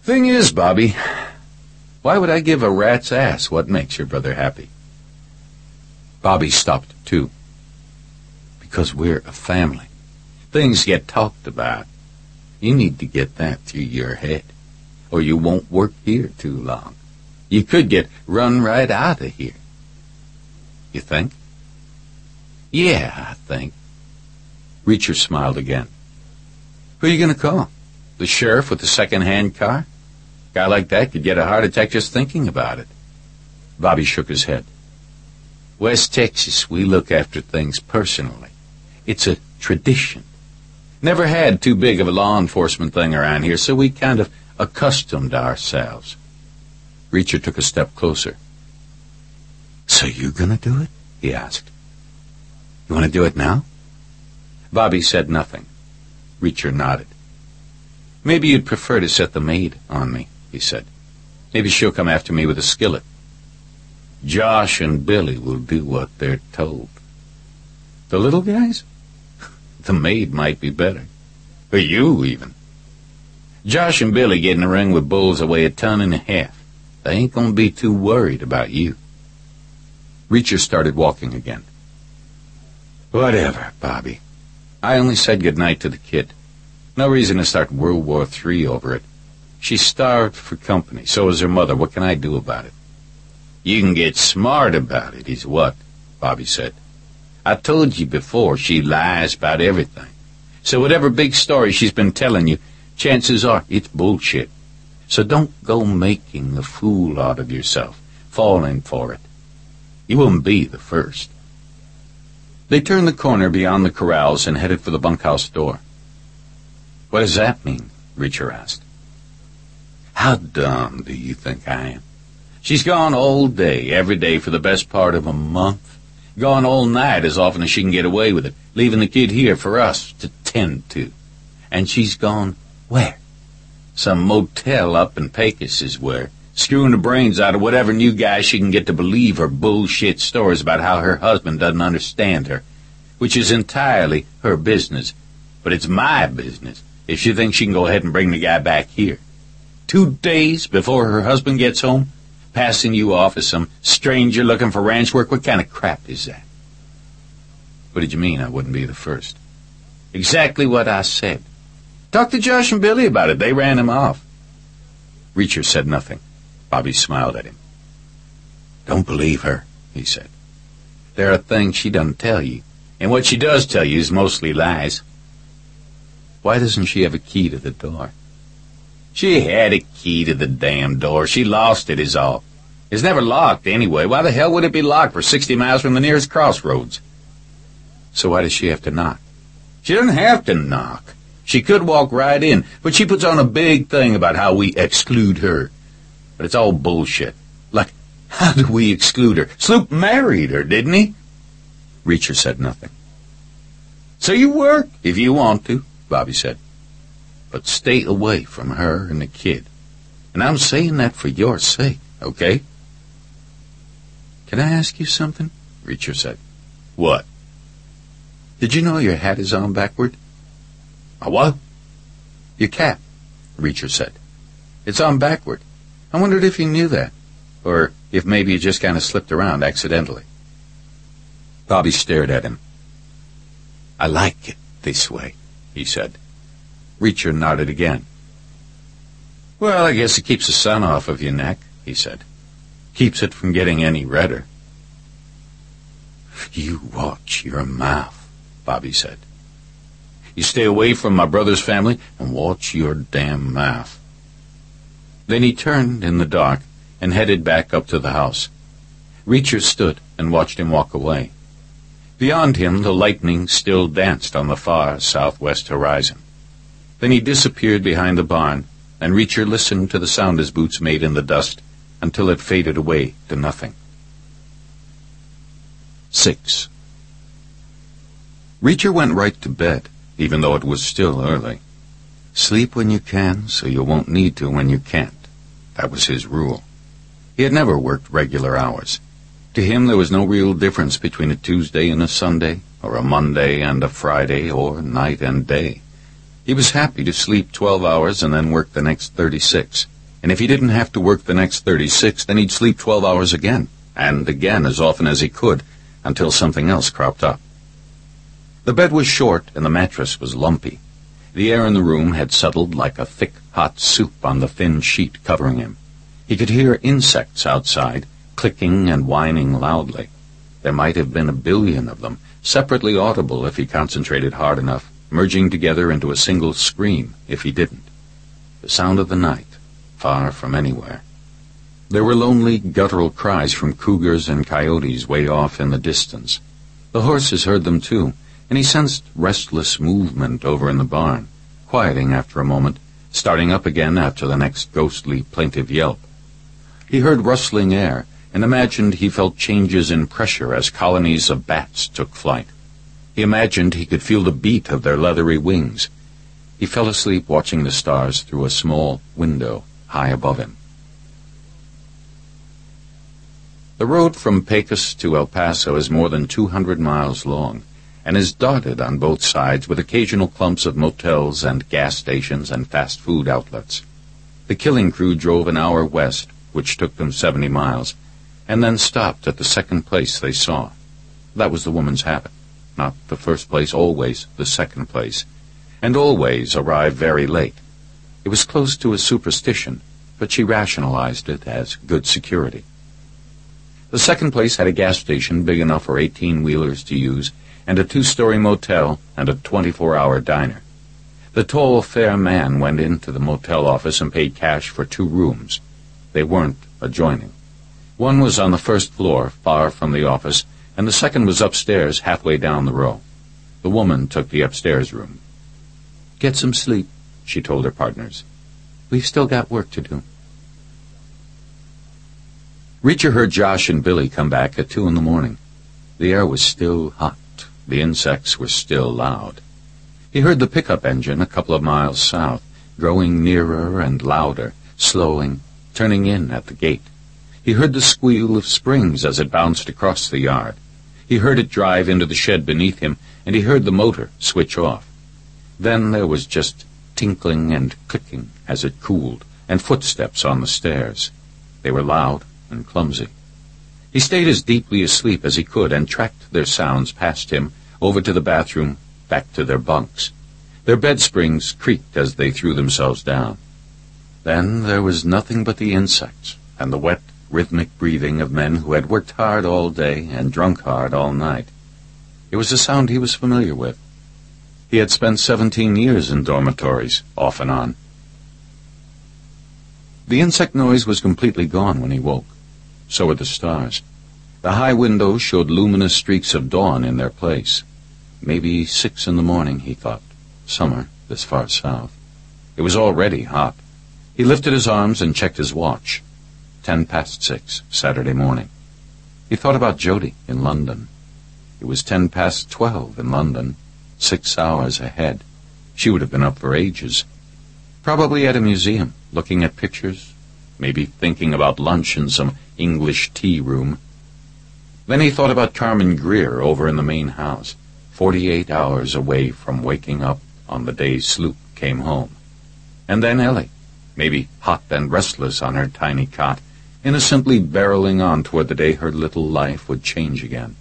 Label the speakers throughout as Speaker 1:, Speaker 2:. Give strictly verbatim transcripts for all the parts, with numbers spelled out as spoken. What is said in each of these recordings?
Speaker 1: Thing is, Bobby, why would I give a rat's ass what makes your brother happy? Bobby stopped, too. Because we're a family. Things get talked about. You need to get that through your head, or you won't work here too long. You could get run right out of here. You think? Yeah, I think. Reacher smiled again. Who are you going to call? The sheriff with the second-hand car? A guy like that could get a heart attack just thinking about it. Bobby shook his head. West Texas, we look after things personally. It's a tradition. Never had too big of a law enforcement thing around here, so we kind of accustomed ourselves. Reacher took a step closer. So you're gonna do it? He asked. You want to do it now? Bobby said nothing. Reacher nodded. Maybe you'd prefer to set the maid on me, he said. Maybe she'll come after me with a skillet. Josh and Billy will do what they're told. The little guys? The maid might be better. Or you, even. Josh and Billy get in the ring with bulls that weigh a ton and a half. They ain't gonna be too worried about you. Reacher started walking again. Whatever, Bobby. I only said goodnight to the kid. No reason to start World War Three over it. She's starved for company. So is her mother. What can I do about it? You can get smart about it, is what, Bobby said. I told you before, she lies about everything. So whatever big story she's been telling you, chances are it's bullshit. So don't go making a fool out of yourself, falling for it. You wouldn't be the first. They turned the corner beyond the corrals and headed for the bunkhouse door. What does that mean? Reacher asked. How dumb do you think I am? She's gone all day, every day for the best part of a month. Gone all night as often as she can get away with it, leaving the kid here for us to tend to. And she's gone where? Some motel up in Pecos is where, screwing the brains out of whatever new guy she can get to believe her bullshit stories about how her husband doesn't understand her, which is entirely her business. But it's my business if she thinks she can go ahead and bring the guy back here. Two days before her husband gets home, passing you off as some stranger looking for ranch work. What kind of crap is that? What did you mean I wouldn't be the first? Exactly what I said. Talk to Josh and Billy about it. They ran him off. Reacher said nothing. Bobby smiled at him. Don't believe her, he said. There are things she doesn't tell you, and what she does tell you is mostly lies. Why doesn't she have a key to the door? She had a key to the damn door. She lost it is all. It's never locked anyway. Why the hell would it be locked for sixty miles from the nearest crossroads? So why does she have to knock? She doesn't have to knock. She could walk right in, but she puts on a big thing about how we exclude her. But it's all bullshit. Like, how do we exclude her? Sloop married her, didn't he? Reacher said nothing. So you work if you want to, Bobby said. But stay away from her and the kid. And I'm saying that for your sake, okay? Can I ask you something? Reacher said. What? Did you know your hat is on backward? A what? Your cap, Reacher said. It's on backward. I wondered if you knew that, or if maybe you just kind of slipped around accidentally. Bobby stared at him. I like it this way, he said. Reacher nodded again. Well, I guess it keeps the sun off of your neck, he said. Keeps it from getting any redder. You watch your mouth, Bobby said. You stay away from my brother's family and watch your damn mouth. Then he turned in the dark and headed back up to the house. Reacher stood and watched him walk away. Beyond him, the lightning still danced on the far southwest horizon. Then he disappeared behind the barn, and Reacher listened to the sound his boots made in the dust until it faded away to nothing. Six. Reacher went right to bed, even though it was still early. Sleep when you can, so you won't need to when you can't. That was his rule. He had never worked regular hours. To him, there was no real difference between a Tuesday and a Sunday, or a Monday and a Friday, or night and day. He was happy to sleep twelve hours and then work the next thirty-six. And if he didn't have to work the next thirty-six, then he'd sleep twelve hours again, and again as often as he could, until something else cropped up. The bed was short, and the mattress was lumpy. The air in the room had settled like a thick, hot soup on the thin sheet covering him. He could hear insects outside, clicking and whining loudly. There might have been a billion of them, separately audible if he concentrated hard enough, merging together into a single scream if he didn't. The sound of the night, far from anywhere. There were lonely, guttural cries from cougars and coyotes way off in the distance. The horses heard them too, and he sensed restless movement over in the barn, quieting after a moment, starting up again after the next ghostly, plaintive yelp. He heard rustling air, and imagined he felt changes in pressure as colonies of bats took flight. He imagined he could feel the beat of their leathery wings. He fell asleep watching the stars through a small window high above him. The road from Pecos to El Paso is more than two hundred miles long, and is dotted on both sides with occasional clumps of motels and gas stations and fast food outlets. The killing crew drove an hour west, which took them seventy miles, and then stopped at the second place they saw. That was the woman's habit. Not the first place, always the second place, and always arrived very late. It was close to a superstition, but she rationalized it as good security. The second place had a gas station big enough for eighteen-wheelers to use, and a two-story motel and a twenty-four hour diner. The tall, fair man went into the motel office and paid cash for two rooms. They weren't adjoining. One was on the first floor, far from the office, and the second was upstairs, halfway down the row. The woman took the upstairs room. "Get some sleep," she told her partners. "We've still got work to do." Reacher heard Josh and Billy come back at two in the morning. The air was still hot. The insects were still loud. He heard the pickup engine a couple of miles south, growing nearer and louder, slowing, turning in at the gate. He heard the squeal of springs as it bounced across the yard. He heard it drive into the shed beneath him, and he heard the motor switch off. Then there was just tinkling and clicking as it cooled, and footsteps on the stairs. They were loud and clumsy. He stayed as deeply asleep as he could and tracked their sounds past him, over to the bathroom, back to their bunks. Their bed springs creaked as they threw themselves down. Then there was nothing but the insects and the wet, rhythmic breathing of men who had worked hard all day and drunk hard all night. It was a sound he was familiar with. He had spent seventeen years in dormitories, off and on. The insect noise was completely gone when he woke. So were the stars. The high windows showed luminous streaks of dawn in their place. Maybe six in the morning, he thought. Summer, this far south. It was already hot. He lifted his arms and checked his watch. Ten past six, Saturday morning. He thought about Jody in London. It was ten past twelve in London, six hours ahead. She would have been up for ages. Probably at a museum, looking at pictures, maybe thinking about lunch in some English tea room. Then he thought about Carmen Greer over in the main house, forty-eight hours away from waking up on the day Sloop came home. And then Ellie, maybe hot and restless on her tiny cot, innocently barreling on toward the day her little life would change again.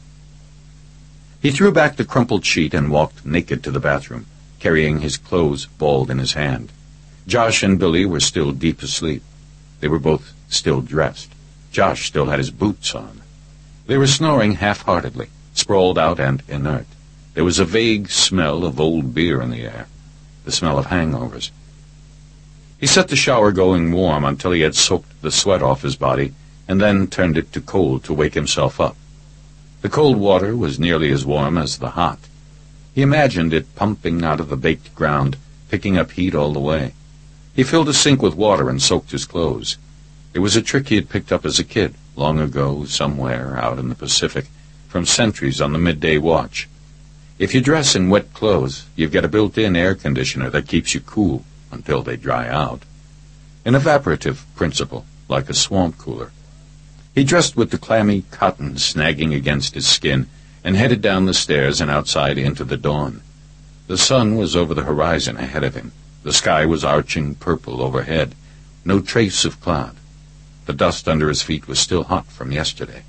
Speaker 1: He threw back the crumpled sheet and walked naked to the bathroom, carrying his clothes balled in his hand. Josh and Billy were still deep asleep. They were both still dressed. Josh still had his boots on. They were snoring half-heartedly, sprawled out and inert. There was a vague smell of old beer in the air, the smell of hangovers. He set the shower going warm until he had soaked the sweat off his body, and then turned it to cold to wake himself up. The cold water was nearly as warm as the hot. He imagined it pumping out of the baked ground, picking up heat all the way. He filled a sink with water and soaked his clothes. It was a trick he had picked up as a kid, long ago, somewhere out in the Pacific, from sentries on the midday watch. If you dress in wet clothes, you've got a built-in air conditioner that keeps you cool until they dry out. An evaporative principle, like a swamp cooler. He dressed with the clammy cotton snagging against his skin and headed down the stairs and outside into the dawn. The sun was over the horizon ahead of him. The sky was arching purple overhead. No trace of cloud. The dust under his feet was still hot from yesterday.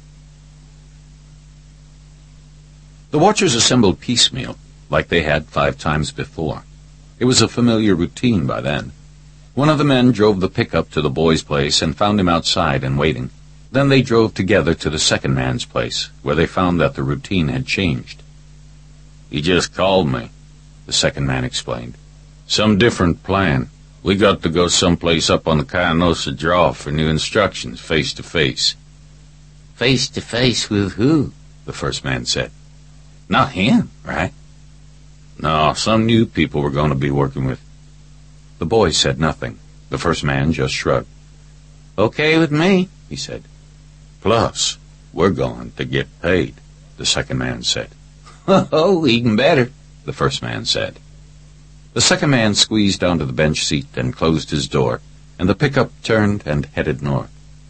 Speaker 1: The watchers assembled piecemeal, like they had five times before. It was a familiar routine by then. One of the men drove the pickup to the boy's place and found him outside and waiting. Then they drove together to the second man's place, where they found that the routine had changed. "He just called me," the second man explained. "Some different plan. We got to go someplace up on the Cayanosa Draw for new instructions, face-to-face." "Face-to-face with who?" the first man said. "Not him, right?" "No, some new people we're going to be working with." The boy said nothing. The first man just shrugged. "Okay with me," he said. "Plus, we're going to get paid," the second man said. "Oh, even better," the first man said. The second man squeezed onto the bench seat and closed his door, and the pickup turned and headed north.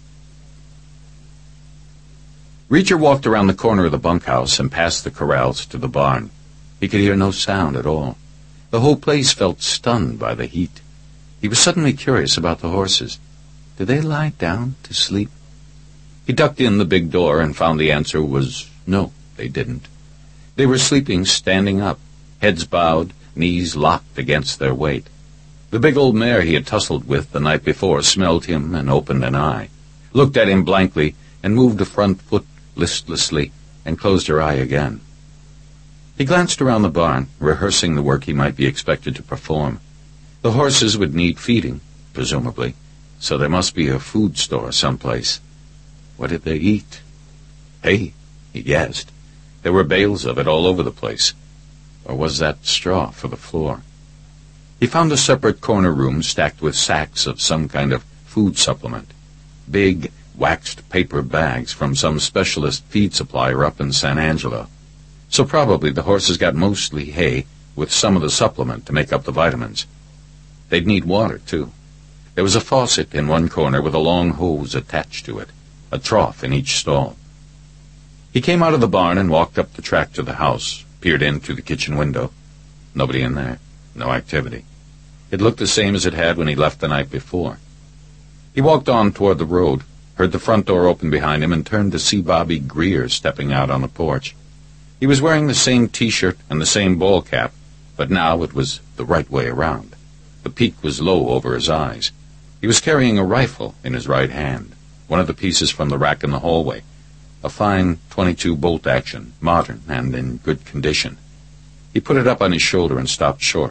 Speaker 1: Reacher walked around the corner of the bunkhouse and past the corrals to the barn. He could hear no sound at all. The whole place felt stunned by the heat. He was suddenly curious about the horses. Did they lie down to sleep? He ducked in the big door and found the answer was no, they didn't. They were sleeping standing up, heads bowed, knees locked against their weight. The big old mare he had tussled with the night before smelled him and opened an eye, looked at him blankly, and moved a front foot listlessly, and closed her eye again. He glanced around the barn, rehearsing the work he might be expected to perform. The horses would need feeding, presumably, so there must be a food store someplace. What did they eat? Hay, he guessed. There were bales of it all over the place. Or was that straw for the floor? He found a separate corner room stacked with sacks of some kind of food supplement. Big, waxed paper bags from some specialist feed supplier up in San Angelo. So probably the horses got mostly hay with some of the supplement to make up the vitamins. They'd need water, too. There was a faucet in one corner with a long hose attached to it, a trough in each stall. He came out of the barn and walked up the track to the house, peered in through the kitchen window. Nobody in there. No activity. It looked the same as it had when he left the night before. He walked on toward the road, heard the front door open behind him, and turned to see Bobby Greer stepping out on the porch. He was wearing the same T-shirt and the same ball cap, but now it was the right way around. The peak was low over his eyes. He was carrying a rifle in his right hand, one of the pieces from the rack in the hallway, a fine twenty-two bolt action, modern and in good condition. He put it up on his shoulder and stopped short.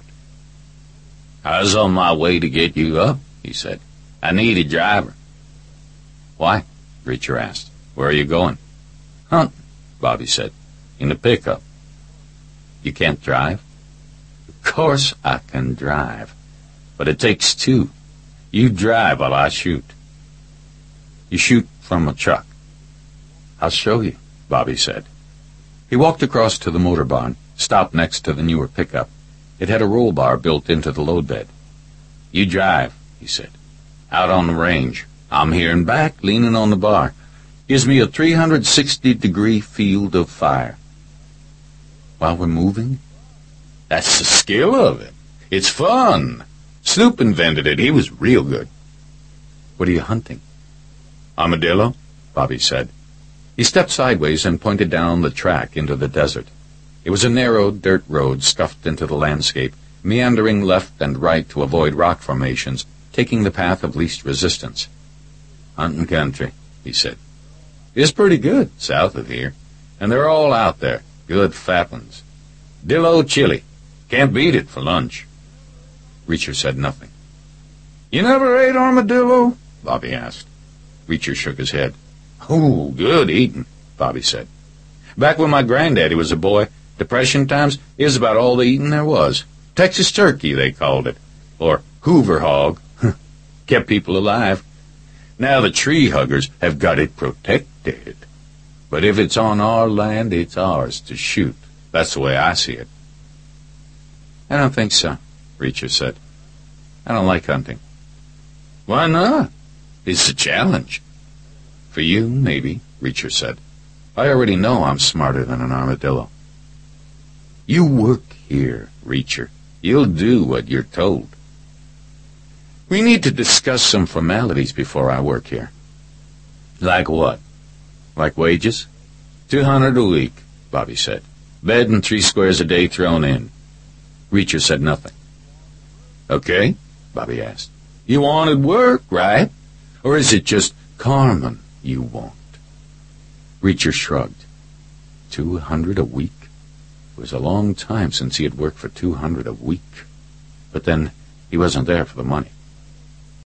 Speaker 1: "I was on my way to get you up," he said. "I need a driver." "Why?" Reacher asked. "Where are you going?" "Hunting," Bobby said. "In the pickup." "You can't drive?" "Of course I can drive, but it takes two. You drive while I shoot." "You shoot from a truck." "I'll show you," Bobby said. He walked across to the motor barn, stopped next to the newer pickup. It had a roll bar built into the load bed. "You drive," he said. "Out on the range. I'm here and back, leaning on the bar. Gives me a three hundred sixty degree field of fire." "While we're moving?" "That's the skill of it. It's fun. Snoop invented it. He was real good." "What are you hunting?" "Armadillo," Bobby said. He stepped sideways and pointed down the track into the desert. It was a narrow dirt road scuffed into the landscape, meandering left and right to avoid rock formations, taking the path of least resistance. "Hunting country," he said. "It's pretty good south of here, and they're all out there, good fat ones. Dillo chili. Can't beat it for lunch." Reacher said nothing. "You never ate armadillo?" Bobby asked. Reacher shook his head. "Oh, good eating," Bobby said. "Back when my granddaddy was a boy, Depression times, it was about all the eating there was. Texas turkey, they called it, or Hoover hog. Kept people alive. Now the tree huggers have got it protected. But if it's on our land, it's ours to shoot. That's the way I see it." "I don't think so," Reacher said. "I don't like hunting." "Why not? It's a challenge." "For you, maybe," Reacher said. "I already know I'm smarter than an armadillo." "You work here, Reacher. You'll do what you're told." We need to discuss some formalities before I work here. Like what? Like wages? Two hundred a week, Bobby said. Bed and three squares a day thrown in. Reacher said nothing. Okay, Bobby asked. You wanted work, right? Or is it just Carmen you want? Reacher shrugged. Two hundred a week? It was a long time since he had worked for two hundred a week. But then he wasn't there for the money.